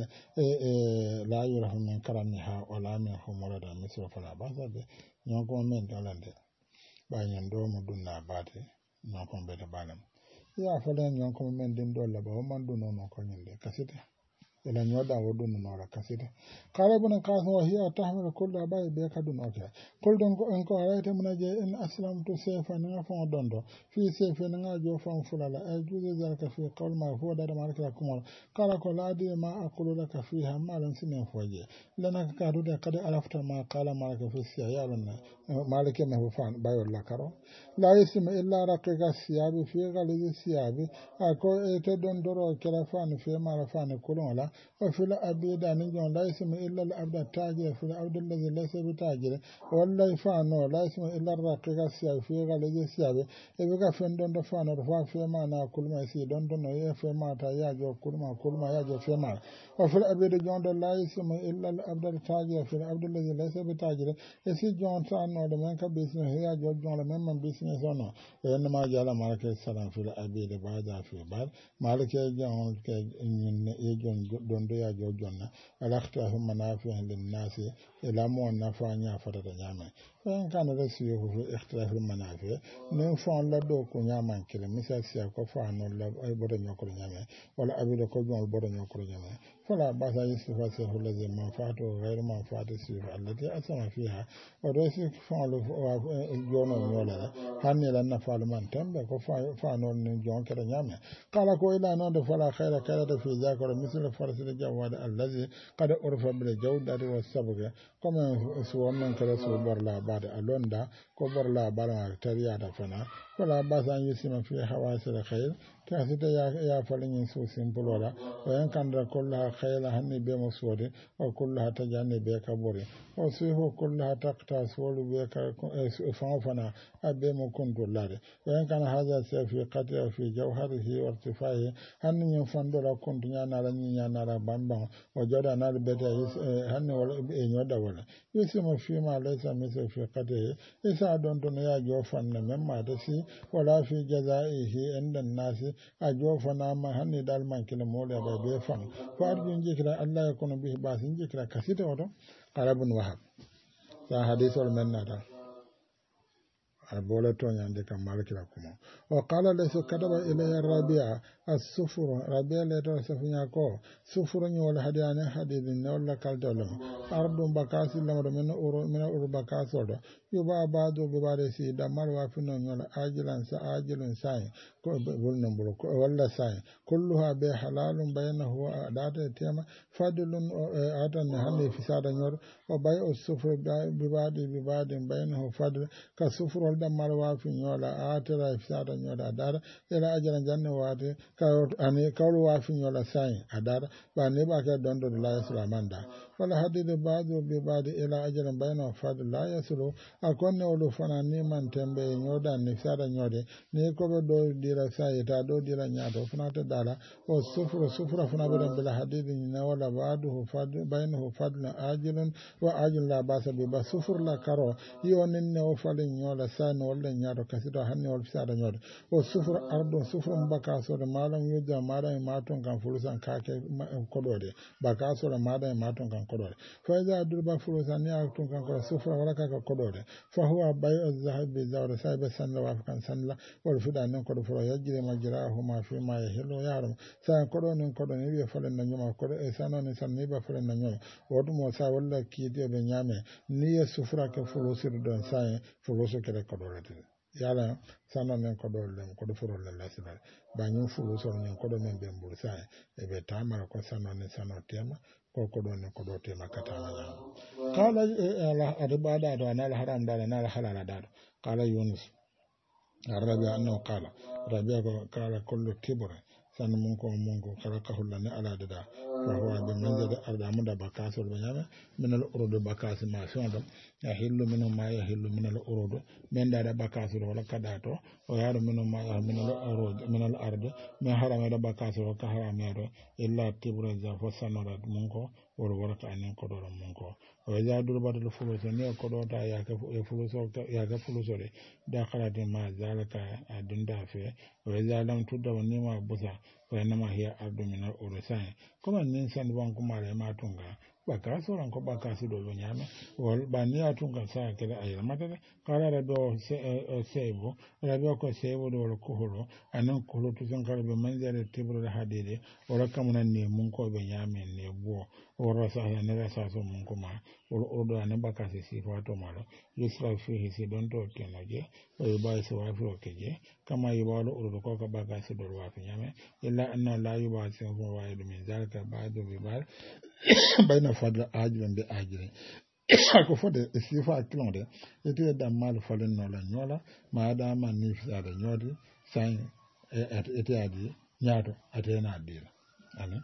لا يرح من كرمها ولا منهم ولدا مثل فلا باس به ينكم من دلند بأن يندوم دون باتي ينكم بدبالم ya falen yon ko men din dolla ba man do non ko nyinde kasite ila nyoda wodu no ra kasite kala bun qasim wa hiya tahmilu kullu bay be kadun oke kol don ko en ko ayete mun je in aslam to sefa na fa dondo fi sefa na jo fa fulala ay juze zalika fi qawl ma huwa da marka kuma kala ko ladi ma aqulu laka fiha malan sinen foje lana ka do da kada alafta ma kala marka fi siya ya lanna malike me fa bayo la karo la isma illa raqiqa siyabi fi ghalizi siyabi ako ete don doro kala fa ni fi mara fa ni kulala وفي الأبيد أن يجون لا يسم إلا الأبد التاجر في الأبد الذي ليس بتاجر ولا يفعل لا يسم إلا الرقيق السياب في غليظ السياب إذا فين دون دفعنا رفع في ما نأكل ما يسي دون دون يفي ما تياجو كل ما كل ما يجو في ما وفي الأبيد جون لا يسم إلا الأبد التاجر في الأبد الذي ليس بتاجر يسي جون سانو لمن كبسنه يجو جون لمن من بسنه سانو وإنما جعل مالك السلام في الأبيد بعد في بعد مالك جون يجون دون ya jo jonna alakta hum manafi'an lin nasi ila mo nafa nya fata nyame en kana da siyo fu ikhtilaf al manafi ne fa la do ko nyama kile misal siya ko fa no la ay bodo nyoko nyame wala abido ko jon bodo nyoko nyame fala basa yusufa se hu lazi manfaatu ghayr manfaatu sifa allati asama fiha wa rasi fa lo jono nyola hanni lan nafa al man tambe ko fa fa no ni jon kala nyame kala ko ila no de fala khayra kala da fi zakara misal farsi jawad allazi qad urfa bil jawdati was sabga kama su wannan kala su barla bada alonda ko barla bala tariya da fana wala basan yusima fi hawasil khair kasita ya ya falin su simple wala wayan kan da kullu khayla hanni be musudi wa kullu tajani be kaburi wa sihu kullu taqta sulu be ka fa fana abe mu kun dolare wayan kan haza sai fi qatra fi jawharihi wa irtifai hanni yin fandola kun dunya na ran yin na ra bamba wa jada na beta hanni wala e nyoda wala yusima fi ma laysa misal fi qatra isa don don ya jo fanna memma da si wala fi jazaihi inda nasi a jofana ma hanni dal man kila mola ba be fan fa arjun jikra Allah ya kono bi ba sin jikra kasita wato qarabun wahab sa hadithul manna da البولة تونيان كم مالك لكم وقال ليس كتب إلي الربيع السفر ربيع لتو سفنياكو سفر ولا هديان حديد ولا كالدولم أرض بكاس لما من أور من أور بكاس ولا يبا بعض ببارسي دمار وافنون ولا آجلا سآجل ساين بولنبلو ولا ساين كلها بحلال بينه وأدات تيما فضل أتن هني في سادة نور وبيع السفر ببعض ببعض بينه فضل كسفر والدمار وافن ولا آتلا في سادة نور أدار إلى أجل جنة واتي ani kawlu wafin yola sai adara ba ne ba ka don do la yasla manda wala hadide baado be baade ila ajalan bayna fad la yaslu akonne wolu fana ni man tembe nyoda ni sada nyode ni ko be do dira sai ta do dira nyaado fana ta dala o sufru sufra fana be bila hadide ni na wala baado fad bayna fad la ajalan wa ajal la basa be ba sufur la karo yonin ne o falin yola sai no wala nyaado kasito hanne wol sada nyode o sufru ardo sufru mbaka so de malam yudda madan maton kan fulusan kake kodode baka so de madan maton kan kodode fa iza durba fulusan ya tun kan ko sufra wala ka kodode fa huwa bay'u zahab bi zawr sayba sanla wa kan sanla wal fida nan kodo furo yajire majrahu ma fi ma yahlu yarum sa kodo nan kodo ne bi falen nan nyama kodo e sanan san ne ba falen nan nyama wodu mo sa wala ki de be nyame ni ya sufra ka fulusir don sai fuluso kede kodode yala sanan nan kodo lem kodo furo la lasila banyu fuluso nan kodo men be mbursa e be tamara ko sanan ne sano tema ko kodo ne kodo tema katama nan qala ala adbada do anal haram da anal halala da qala yunus arabi annahu qala rabi'a qala kullu kibra san mun ko mun ko kala ka hullane ala da fa huwa bi manzil arda mun da bakaso be nyame min al urud bakas ma sonda ya hillu min ma ya hillu min al urud men da da bakaso wala kada to o yaro min ma ya min al urud min al ard min harama da bakaso ka harama do illa tibra za fo sanara mun ko wala wala ka anen ko do mun ko o ya dur badal fuluso ne ko do ta ya ka fuluso ya ga fuluso de da khalate ma zalika adunda fe o ya lam tudda woni ma busa ko nama hiya ardu min al urusai kuma nin san ban kuma re ma tunga baka so ran ko baka su do nyame wal bani atunga sa kala ayra mata kala rado sebo rado ko sebo do ko holo anan ko lo tun kala be manjare tibro da hadede wala kamuna ne mun ko be nyame ne bo wala sa ne ra sa so mun kuma wala odo anan baka se sifa to malo yusra fi si don to kenaje o ba se wa fi okeje kama yibalo odo ko ka baka se do wa fi nyame illa anna la yuba se ko wa min zalika ba'du bi bal bayna fadla ajiran bi ajirin ko fode sifa kilonde ete da mal falen no la nyola ma da man ni fa da nyodi san ete adi nyaado ate na dira ani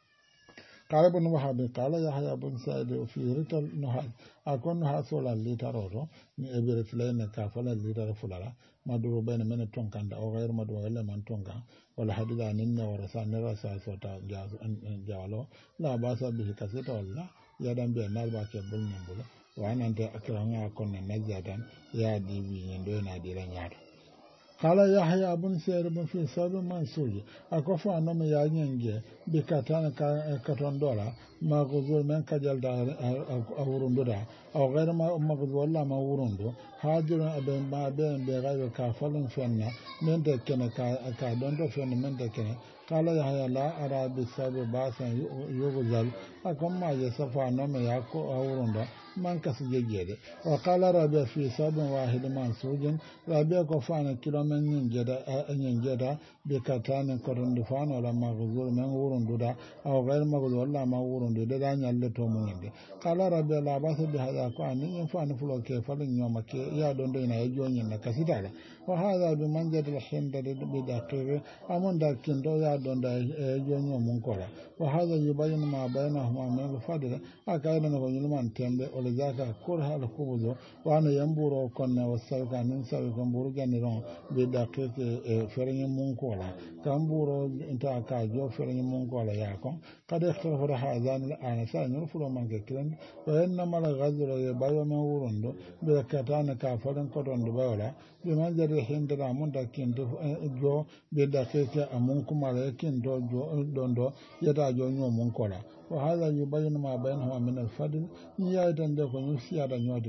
kala bun wahabe kala ya haya bun sa'id fi rital no ha akon ha sola litaroro ni ebere filene ka fala litar fulala madu bayna men tonkanda o gayr madu wala man tonka wala hadida ninna wala sa ne rasa sota jazu jawalo la basa bi kaseta wala ya dan be nar ba ke bulnin bula wa ananta akranga kon na najadan ya dibi nyendo na dira nyaado kala yahya bun sayr bun fi sabu mansuji akofa no me ya nyenge bi katana ka katon dola ma gozol men kajal da awurundo da aw gayr ma magzo wala ma wurundo hajira aben ba ben be gayr ka falun fenna men de kene ka ka don do fenna men de kene kala yahya la ara bi sabu basan yugozal akon ma je safa no me ya ko awurundo man kasu jejjede wa qala rabia fi sabin wahid mansujin rabia ko fana kilomen nyin jeda nyin jeda be katane ko rondu fana la magzul men wurundu da aw ghayr magzul walla ma wurundu de da nyalle to muninde qala rabia la basa bi hada ko an yin fana fulo ke falin nyoma ke ya don do ina yajo nyin na kasidala wa hada bi manjad al hinda de bi daqiq amon da kindo ya don da yajo nyomun kola wa hada yubayyin ma bainahuma min al fadl akayna no nyulman tembe zaka kurha al kubuzo wana yamburo konna wasauka nin sawi gamburu ganiron be dakete e ferenye munkola kamburo inta ka jo ferenye munkola yako kada ikhtafa hazan al anasa nurfulo manke kiran wa inna mal ghazra ya bayo men wurundo be katana ka faren kodon do bawla be manjare hindra mun da kindo jo be dakete amun kuma kindo jo dondo yata jo nyo munkola wa hadha yubayyin ma bainahuma min al-fadl ya dan da ko yusiya da nyodire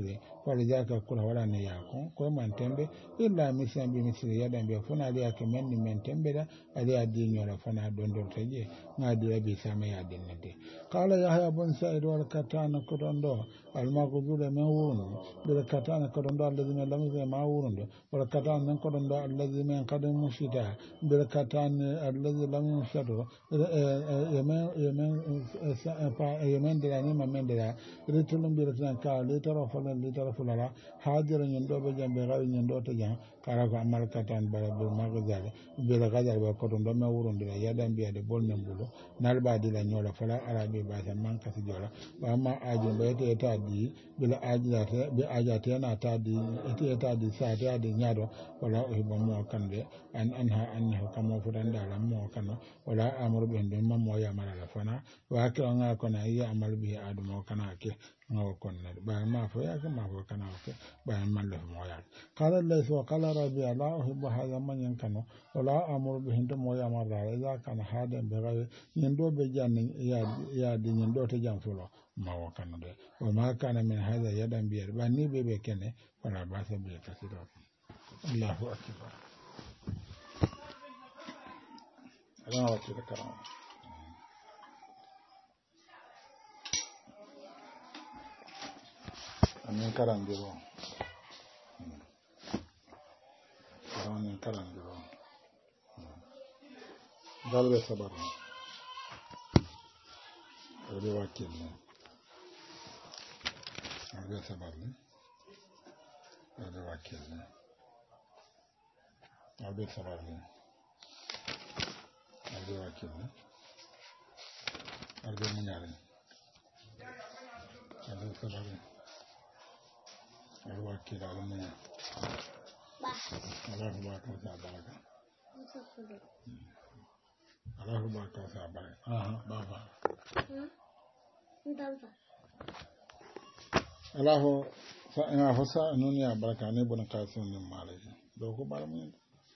walidaka kula wala ne yako ko man tembe illa misan bi misri yadan be fona ali ake men ni men tembe da ali adi nyola fona don don teje ngadi rabi sama ya dinnade qala yahya bun sa'id wal katana ko don do al maghdubi men wurun bil katana ko don do alladhina lam ma wurun wal katana men ko don do alladhina qad mushita bil katana alladhi lam yushadu yemen yemen pa yemen de ni ma men de la ritulum bil ka le tara fala le tara fala hajira nyen do be jambe rawi nyen do to jam kala ko amal katan bara bil maghdal bil gadal ba ko don do ma wurun de yadan biya de bol men bulo nal ba de la nyola fala arabe ba ta man kasi jola ba ma aji be te ta di bil aji ta be aja ta na ta di ete ta di sa ta di nyado wala o ba mo kande an anha annahu kama fudan da la mo kana wala amru bi ndin ma mo ya mala la fana wa ka nga ko na ya amal bi adumo kana ke ngaw kon na ba ma fo ya ka ma fo kana ke ba man la mo ya qala laysa wa qala rabbi la uhibbu hadha man yankano wala amru bi ndin mo ya mala la kana hada be gawe nyendo be janni ya ya di nyendo to jam fulo ma wa kana de wa ma kana min hadha yadan bi ba ni be be kene wala ba sa bi kasira Allahu akbar Allah wakil karam amin karam diro amin karam diro dalbe sabar dalbe wakil dalbe sabar dalbe wakil dalbe sabar dalbe wakil dalbe munyare dalbe sabar dalbe wakil dalbe munyare Allah baraka sa baraka Allah baraka sa baraka aha baba Allah fa ina fasa nuniya baraka ne bun kasun nin malai do ko bar mun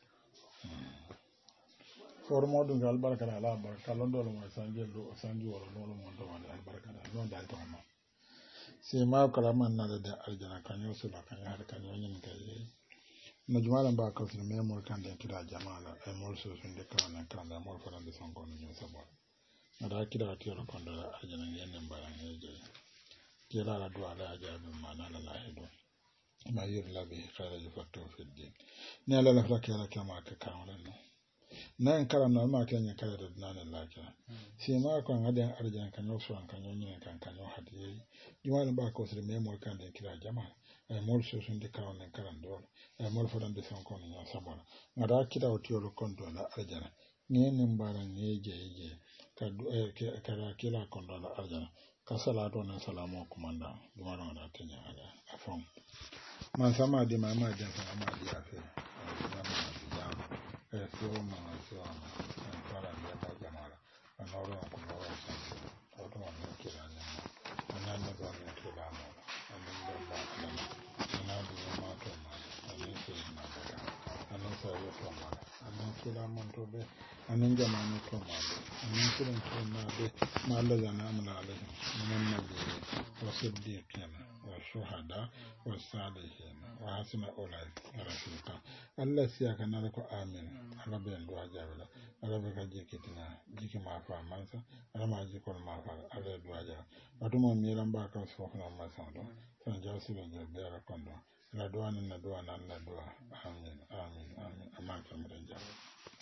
for modu gal baraka ala baraka londo lo sanje do sanje wala lo mo do wala baraka non dal to ma sai ma kala man na da aljana kan yo sula kan har kan yo nyin kai na jumalan ba ka sun me mol kan da kira jama'a ai mol so sun de kan kan da mol faran da son kono nyo sabo na da kira ti ro kon da aljana yen baran ne je kira la do ala ajabu mana la la hedo ma yir la bi khara ju fatto fi din ne la la fakira kama ka kan no nan karam na ma kan ya kala da nan la ka sai ma kan hadan aljana kan yo so kan yo nyin kan kan yo hadiye jumalan ba ka sun me mol kan da kira jama'a ai mol so sun de kan nan karan do e mol fodan de son kono nya sabona ngada kida otiyolo kondo la arjana ngene mbara ngeje je ka ka kila kondo la arjana ka salatu na salamu kumanda dumana na tenya ala afon man sama di mama di sama di afi e so ma so ma para de mo jamala anoro ko mo sa to to ma kila nya ananda do ne kila mo ananda ba kila ananda ma to ma anin sayo tomala anin kila montoɓe anin jamani tomala anin kirin tomaɓe ma allah jana amala alayhim minen nabiyyi wa siddiqina wa shuhada wa salihina wa hasuna ulaika rafiqa allah siyaka nala ko amin ala ɓen duwa jabila ala ɓe ka jikkitina jiki ma fa mansa ala ma jikol ma fa ala duwa jaba watumo miran ba ka sofna masan ɗo tan jawsilo je ɓe ala kon ɗo na duwa na duwa na duwa amin amin amin amma kamar jama'a